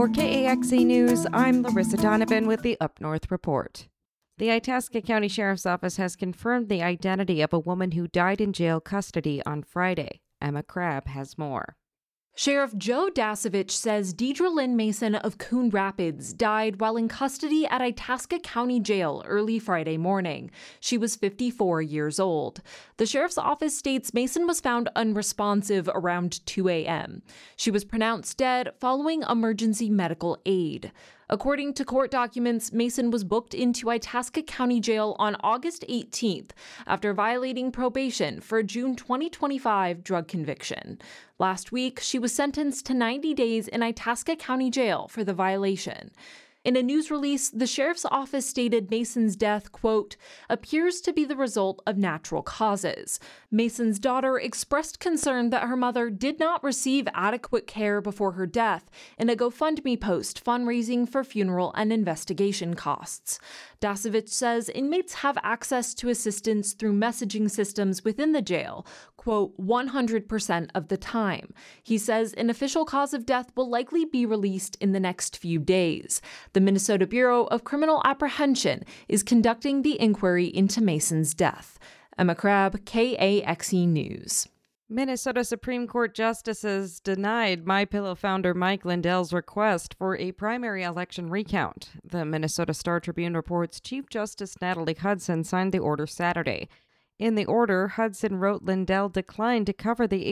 For KAXE News, I'm Larissa Donovan with the Up North Report. The Itasca County Sheriff's Office has confirmed the identity of a woman who died in jail custody on Friday. Emma Crabb has more. Sheriff Joe Dasovich says Deidre Lynn Mason of Coon Rapids died while in custody at Itasca County Jail early Friday morning. She was 54 years old. The sheriff's office states Mason was found unresponsive around 2 a.m. She was pronounced dead following emergency medical aid. According to court documents, Mason was booked into Itasca County Jail on August 18th after violating probation for a June 2025 drug conviction. Last week, she was sentenced to 90 days in Itasca County Jail for the violation. In a news release, the sheriff's office stated Mason's death, quote, appears to be the result of natural causes. Mason's daughter expressed concern that her mother did not receive adequate care before her death in a GoFundMe post fundraising for funeral and investigation costs. Dasovich says inmates have access to assistance through messaging systems within the jail, quote, 100% of the time. He says an official cause of death will likely be released in the next few days. The Minnesota Bureau of Criminal Apprehension is conducting the inquiry into Mason's death. Emma Crabb, KAXE News. Minnesota Supreme Court justices denied MyPillow founder Mike Lindell's request for a primary election recount. The Minnesota Star Tribune reports Chief Justice Natalie Hudson signed the order Saturday. In the order, Hudson wrote Lindell declined to cover the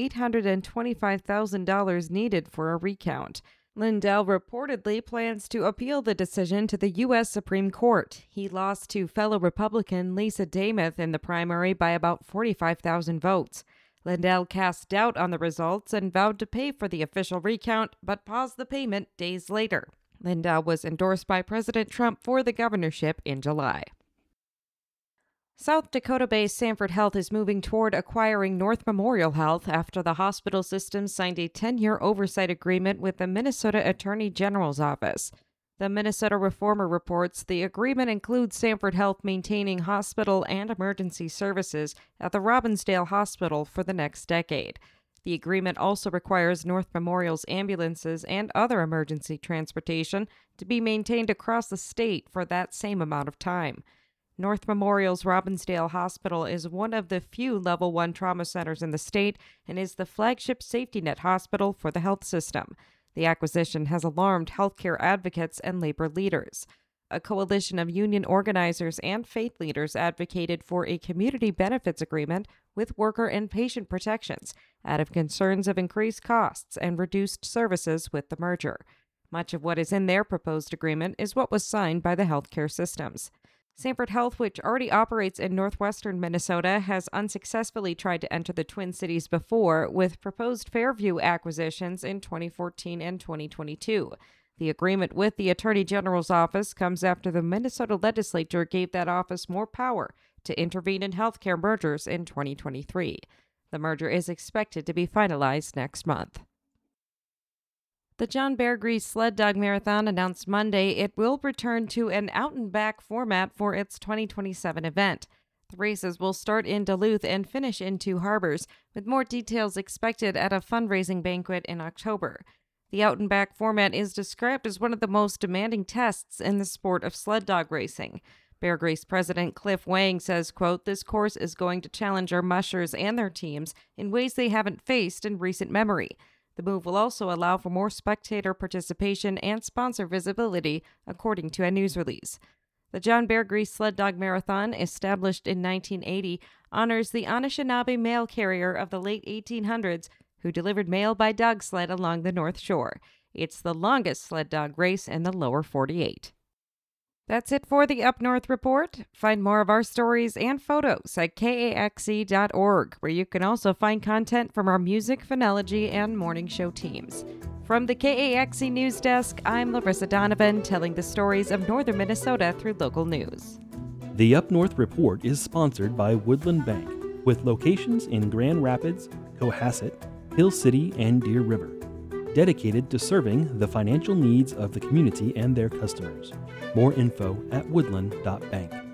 $825,000 needed for a recount. Lindell reportedly plans to appeal the decision to the U.S. Supreme Court. He lost to fellow Republican Lisa Damuth in the primary by about 45,000 votes. Lindell cast doubt on the results and vowed to pay for the official recount, but paused the payment days later. Lindell was endorsed by President Trump for the governorship in July. South Dakota-based Sanford Health is moving toward acquiring North Memorial Health after the hospital system signed a 10-year oversight agreement with the Minnesota Attorney General's office. The Minnesota Reformer reports the agreement includes Sanford Health maintaining hospital and emergency services at the Robbinsdale Hospital for the next decade. The agreement also requires North Memorial's ambulances and other emergency transportation to be maintained across the state for that same amount of time. North Memorial's Robbinsdale Hospital is one of the few Level 1 trauma centers in the state and is the flagship safety net hospital for the health system. The acquisition has alarmed healthcare advocates and labor leaders. A coalition of union organizers and faith leaders advocated for a community benefits agreement with worker and patient protections out of concerns of increased costs and reduced services with the merger. Much of what is in their proposed agreement is what was signed by the healthcare systems. Sanford Health, which already operates in northwestern Minnesota, has unsuccessfully tried to enter the Twin Cities before, with proposed Fairview acquisitions in 2014 and 2022. The agreement with the Attorney General's office comes after the Minnesota legislature gave that office more power to intervene in healthcare mergers in 2023. The merger is expected to be finalized next month. The John Bear Grease Sled Dog Marathon announced Monday it will return to an out-and-back format for its 2027 event. The races will start in Duluth and finish in Two Harbors, with more details expected at a fundraising banquet in October. The out-and-back format is described as one of the most demanding tests in the sport of sled dog racing. Bear Grease president Cliff Wang says, quote, this course is going to challenge our mushers and their teams in ways they haven't faced in recent memory. The move will also allow for more spectator participation and sponsor visibility, according to a news release. The John Bear Grease Sled Dog Marathon, established in 1980, honors the Anishinaabe mail carrier of the late 1800s who delivered mail by dog sled along the North Shore. It's the longest sled dog race in the lower 48. That's it for the Up North Report. Find more of our stories and photos at KAXE.org, where you can also find content from our music, phonology, and morning show teams. From the KAXE News Desk, I'm Larissa Donovan, telling the stories of northern Minnesota through local news. The Up North Report is sponsored by Woodland Bank, with locations in Grand Rapids, Cohasset, Hill City, and Deer River, dedicated to serving the financial needs of the community and their customers. More info at woodland.bank.